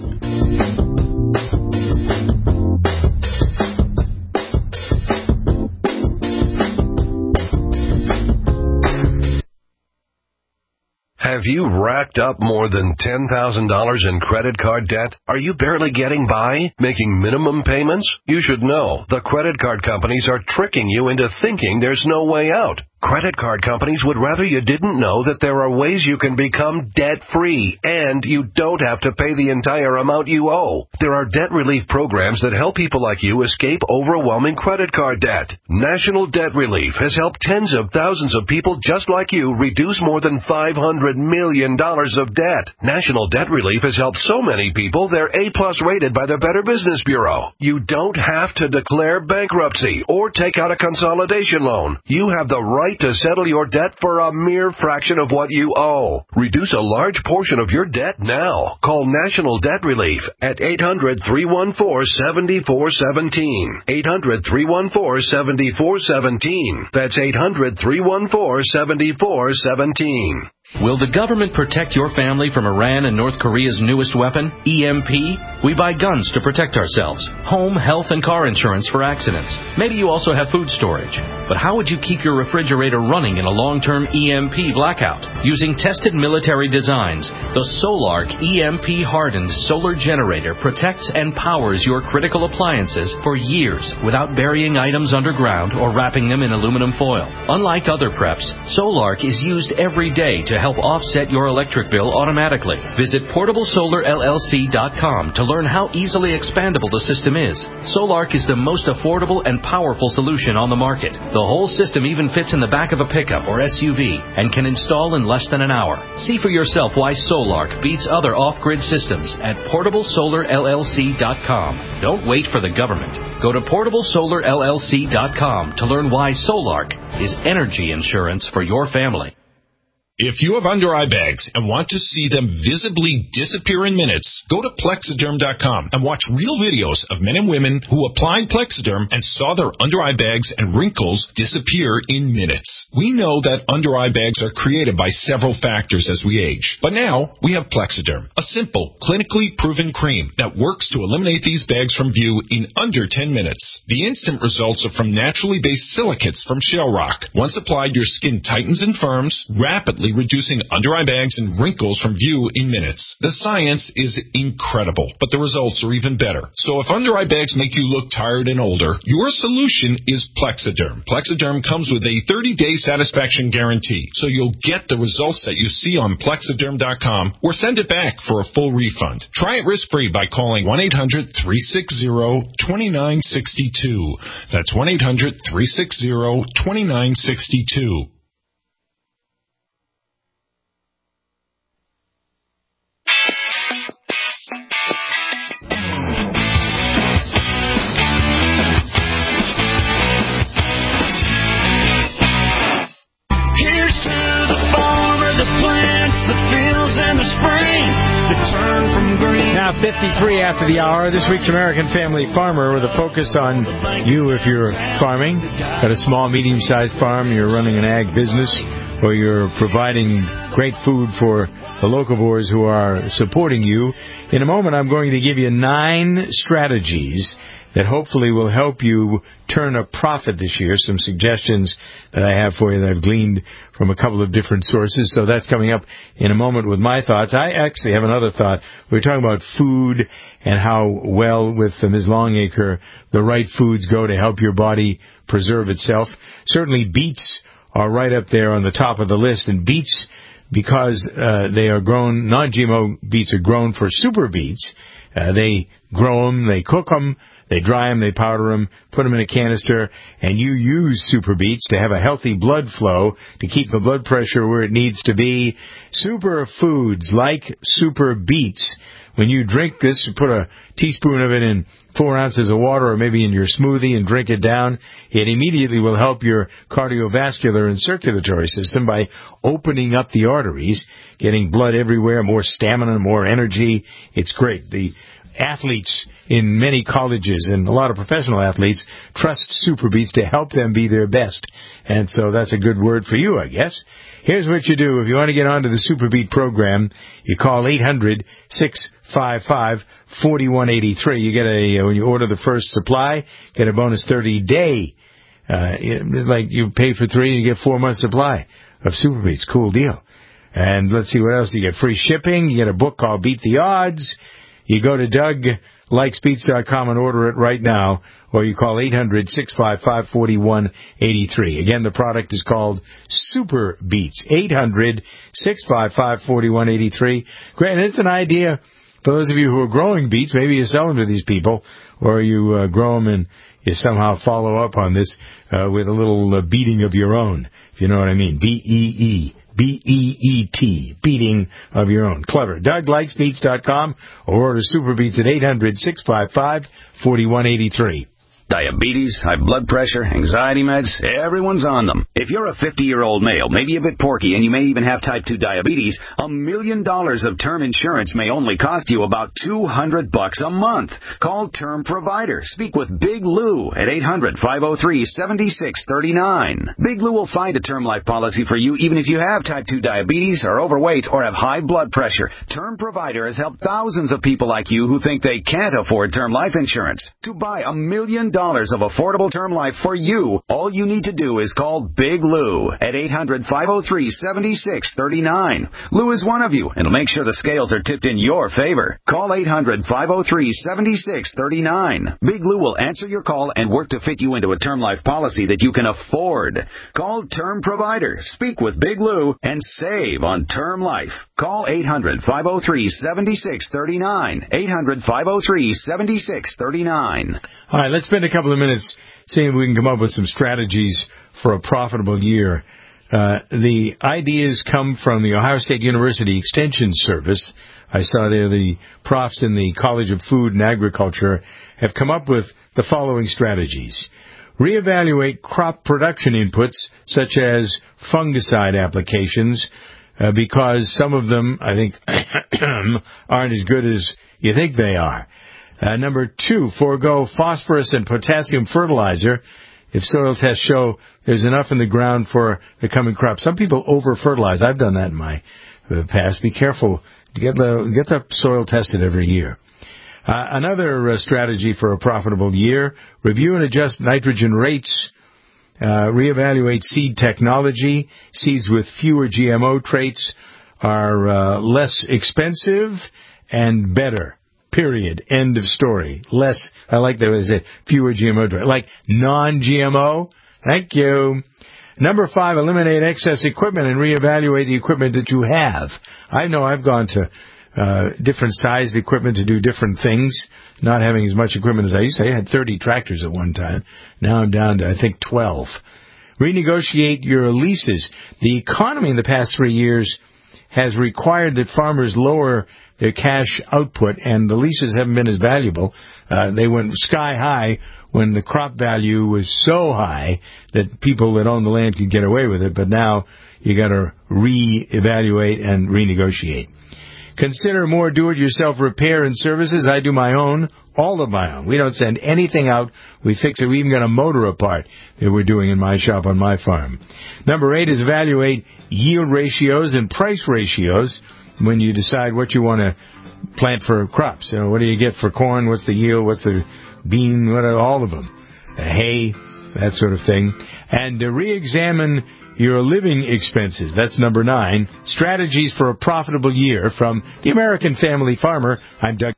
Have you racked up more than ten thousand dollars in credit card debt? Are you barely getting by, making minimum payments? You should know the credit card companies are tricking you into thinking there's no way out. Credit card companies would rather you didn't know that there are ways you can become debt-free, and you don't have to pay the entire amount you owe. There are debt relief programs that help people like you escape overwhelming credit card debt. National Debt Relief has helped tens of thousands of people just like you reduce more than five hundred million dollars of debt. National Debt Relief has helped so many people they're A-plus rated by the Better Business Bureau. You don't have to declare bankruptcy or take out a consolidation loan. You have the right to settle your debt for a mere fraction of what you owe. Reduce a large portion of your debt now. Call National Debt Relief at eight hundred, three one four, seven four one seven. eight hundred, three one four, seven four one seven. That's eight hundred, three one four, seven four one seven. Will the government protect your family from Iran and North Korea's newest weapon, E M P? We buy guns to protect ourselves, home, health, and car insurance for accidents. Maybe you also have food storage. But how would you keep your refrigerator running in a long-term E M P blackout? Using tested military designs, the Solark E M P-hardened solar generator protects and powers your critical appliances for years without burying items underground or wrapping them in aluminum foil. Unlike other preps, Solark is used every day to help offset your electric bill automatically. Visit portable solar L L C dot com to learn how easily expandable the system is. Solark is the most affordable and powerful solution on the market. The whole system even fits in the back of a pickup or S U V and can install in less than an hour. See for yourself why Solark beats other off-grid systems at portable solar L L C dot com. Don't wait for the government. Go to portable solar L L C dot com to learn why Solark is energy insurance for your family. If you have under-eye bags and want to see them visibly disappear in minutes, go to Plexiderm dot com and watch real videos of men and women who applied Plexiderm and saw their under-eye bags and wrinkles disappear in minutes. We know that under-eye bags are created by several factors as we age, but now we have Plexiderm, a simple, clinically proven cream that works to eliminate these bags from view in under ten minutes. The instant results are from naturally based silicates from shale rock. Once applied, your skin tightens and firms, rapidly reducing under-eye bags and wrinkles from view in minutes. The science is incredible, but the results are even better. So if under-eye bags make you look tired and older, your solution is Plexiderm. Plexiderm comes with a thirty-day satisfaction guarantee, so you'll get the results that you see on Plexiderm dot com or send it back for a full refund. Try it risk-free by calling one eight hundred, three six zero, two nine six two. That's one eight hundred, three six zero, two nine six two. Now fifty-three after the hour, this week's American Family Farmer with a focus on you if you're farming, got a small, medium-sized farm, you're running an ag business, or you're providing great food for the locavores who are supporting you. In a moment, I'm going to give you nine strategies that hopefully will help you turn a profit this year. Some suggestions that I have for you that I've gleaned from a couple of different sources. So that's coming up in a moment with my thoughts. I actually have another thought. We were talking about food and how well with Miz Longacre the right foods go to help your body preserve itself. Certainly beets are right up there on the top of the list. And beets, because uh, they are grown, non-G M O beets are grown for super beets. Uh, they grow them, they cook them, they dry them, they powder them, put them in a canister, and you use super beets to have a healthy blood flow to keep the blood pressure where it needs to be. Super foods like super beets. When you drink this, you put a teaspoon of it in four ounces of water or maybe in your smoothie and drink it down. It immediately will help your cardiovascular and circulatory system by opening up the arteries, getting blood everywhere, more stamina, more energy. It's great. The athletes in many colleges and a lot of professional athletes trust super beets to help them be their best. And so that's a good word for you, I guess. Here's what you do. If you want to get onto the Super Beet program, you call eight hundred, six five five, four one eight three. You get a, when you order the first supply, get a bonus thirty-day. Uh, like you pay for three and you get four months supply of Super Beets. Cool deal. And let's see what else. You get free shipping. You get a book called Beat the Odds. You go to Doug Likes Beats dot com and order it right now, or you call eight hundred, six five five, four one eight three. Again, the product is called Super Beets. eight hundred, six five five, four one eight three. Great, and it's an idea for those of you who are growing beets. Maybe you sell them to these people, or you uh, grow them and you somehow follow up on this uh, with a little uh, beating of your own, if you know what I mean. B E E. B E E T, beating of your own. Clever. Doug Likes Beats dot com or order Super Beets at eight hundred, six five five, four one eight three. Diabetes, high blood pressure, anxiety meds, everyone's on them. If you're a fifty-year-old male, maybe a bit porky, and you may even have type two diabetes, a million dollars of term insurance may only cost you about two hundred bucks a month. Call Term Provider. Speak with Big Lou at eight hundred, five oh three, seven six three nine. Big Lou will find a term life policy for you even if you have type two diabetes, are overweight, or have high blood pressure. Term Provider has helped thousands of people like you who think they can't afford term life insurance. To buy a million dollars of affordable term life for you, all you need to do is call Big Lou at eight hundred, five oh three, seven six three nine. Lou is one of you, and will make sure the scales are tipped in your favor. Call eight hundred, five oh three, seven six three nine. Big Lou will answer your call and work to fit you into a term life policy that you can afford. Call Term Provider. Speak with Big Lou and save on term life. Call eight hundred, five oh three, seven six three nine. eight hundred, five oh three, seven six three nine. All right, let's spend a couple of minutes seeing if we can come up with some strategies for a profitable year. Uh, the ideas come from the Ohio State University Extension Service. I saw there the profs in the College of Food and Agriculture have come up with the following strategies. Reevaluate crop production inputs, such as fungicide applications, uh, because some of them, I think, aren't as good as you think they are. Uh, number two, forego phosphorus and potassium fertilizer if soil tests show there's enough in the ground for the coming crop. Some people over-fertilize. I've done that in my uh, past. Be careful. Get the, get the soil tested every year. Uh, another uh, strategy for a profitable year, review and adjust nitrogen rates. Uh, reevaluate seed technology. Seeds with fewer G M O traits are uh, less expensive and better. Period. End of story. Less, I like that they say fewer G M O traits. Like non-G M O. Thank you. Number five, eliminate excess equipment and reevaluate the equipment that you have. I know I've gone to uh, different sized equipment to do different things, not having as much equipment as I used to. I had thirty tractors at one time. Now I'm down to, I think, twelve. Renegotiate your leases. The economy in the past three years has required that farmers lower their cash output, and the leases haven't been as valuable. Uh, they went sky high when the crop value was so high that people that own the land could get away with it, but now you got to re-evaluate and renegotiate. Consider more do-it-yourself repair and services. I do my own, all of my own. We don't send anything out. We fix it. We even got a motor apart that we're doing in my shop on my farm. Number eight is evaluate yield ratios and price ratios when you decide what you want to plant for crops. You know, what do you get for corn? What's the yield? What's the bean? What are all of them? Uh, hay, that sort of thing. And to re-examine your living expenses. That's number nine. Strategies for a profitable year from the American Family Farmer. I'm Doug.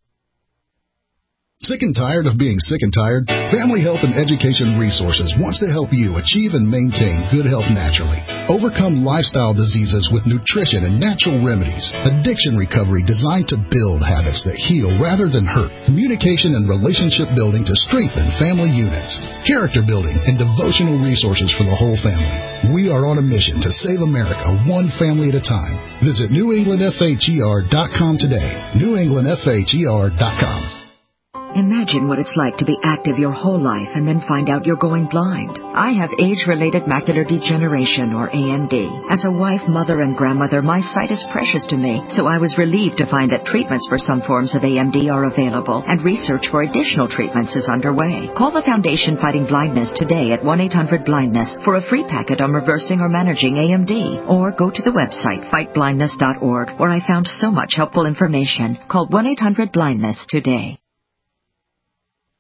Sick and tired of being sick and tired? Family Health and Education Resources wants to help you achieve and maintain good health naturally. Overcome lifestyle diseases with nutrition and natural remedies. Addiction recovery designed to build habits that heal rather than hurt. Communication and relationship building to strengthen family units. Character building and devotional resources for the whole family. We are on a mission to save America one family at a time. Visit New England F H E R dot com today. New England F H E R dot com. Imagine what it's like to be active your whole life and then find out you're going blind. I have age-related macular degeneration, or A M D. As a wife, mother, and grandmother, my sight is precious to me, so I was relieved to find that treatments for some forms of A M D are available, and research for additional treatments is underway. Call the Foundation Fighting Blindness today at one eight hundred blindness for a free packet on reversing or managing A M D, or go to the website fight blindness dot org, where I found so much helpful information. Call one eight hundred blindness today.